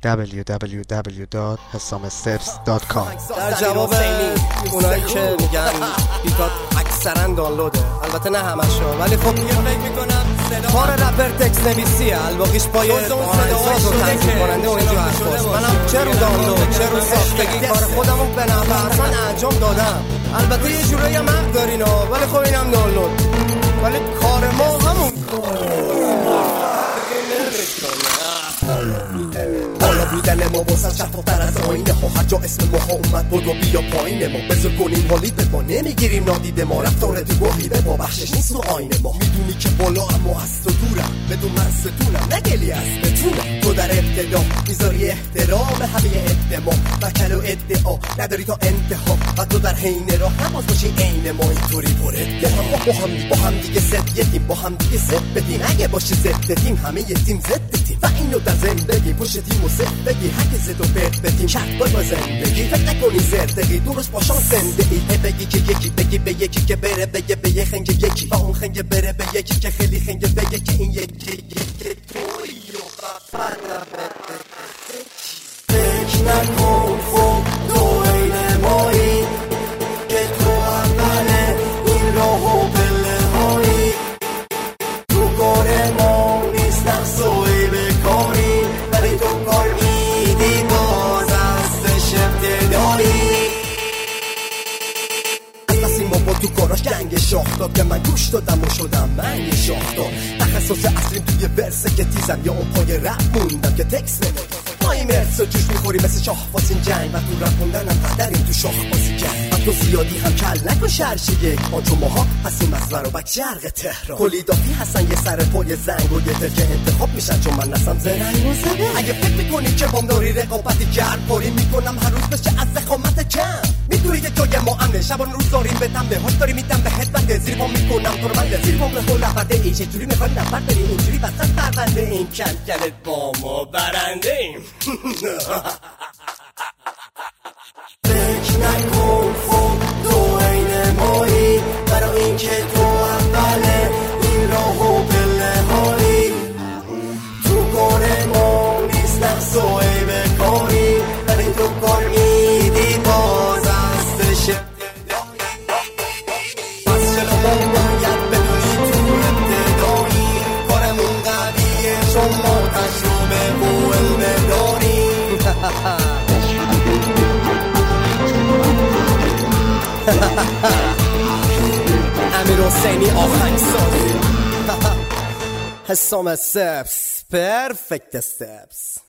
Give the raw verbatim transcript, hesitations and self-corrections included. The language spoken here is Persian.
دبلیو دبلیو دبلیو دات حسام استپس دات کام. در جواب اونایی که میگن بیتات اکثرا دانلوده، البته نه همشون، ولی خب میگم فکر میکنم کار رپر تکست نویسیه، الباقیش پای آهنگساز و تنظیم کننده و اینجا حرفاست. منم چه رو دانلود چه رو ساختگی کار خودمو به نفع اصلا انجام دادم. البته یه جورایی هم حق دارینا، ولی خب اینم دانلود، ولی کار ما همون حالا بودن ما واسه شفافتر از آینه ها، هر جا اسم ما ها اومد بودو بیا پایین ما بذار کنیم حالی به ما نمیگیریم نادیده ما، رفتار تو گاهی به ما بخشش نیست رو آینه ما. میدونی که بالا اما از تو دورم، بدون من ستونم نگلی از بتونم. تو در ابتدا میذاری احترام همه ادما وکل و ادعا نداری تا انتها، و تو در حین راه نماز باشی عین ما. اینطوری برد که هم با هم با هم دیگه ست یتیم، با هم دیگه ست بدیم اگه باشه ضد تیم، همه یه تیم ضد تیم و اینو در زندگی پشت تیم و ست بگی حق زد و برد بدیم شرط با با زندگی. فکر نکنی زردگی درست با شانس زندگی، بگی که یکی بگی به یکی که بره بگه به یه خنگ یکی با اون خنگ بره به یکی که خیلی خنگ بگه که این یکی یکی توی و خفت بده. فکر نکن فوق تو این مایی که تو اوله این راه و بله هایی، تو کار ما نیست نقصوی بکاری، ولی تو کار میدی باز از شبت داری. از نسیم بابا تو کاراش گنگ شاخ داد که من گوش دادم و شدم من یه شاخ داد. تخصص اصلیم توی ورسه که تیزم یا اون پای رپ موندم که تکس نمید پای مرس و جوش میخوری مثل شاه واسین جنگ، و تو رپ موندنم قدریم تو شاخ بازی جنگ. و تو زیادی هم کل نکن شرش یک آنچو ماها هستیم از ورابک شرق تهران. کلی دافی هستن یه سر پای زنگ و یه تر که انتخاب میشن چون من نسم زرنگ و زده. اگه فکر میکنی که بام داری رقابتی گرد پاری میکنم هر روز بشه از زخامت کم. میدونی که جای ما امنه شبان روز داریم به تنبه هاش داری میدم به هد بنده زیر پا میکنم تو رو بنده زیر پا میخون نبرده ای چجوری میخوای نفر بری اینجوری بسن پرونده این کم کلت با ما برنده ایم. فکر نکن فوق تو این مایی برای این که تو اوله این راه و بله هایی، تو کار ما نیست نقص و عیب کاری، ولی تو کار میدی باز از شب. پس چرا ما باید بدونی تو ابتدایی کارمون قویه چون ما تجربه و علم داریم. امیر حسینی آهنگساز حسام استپس پرفکت استپس.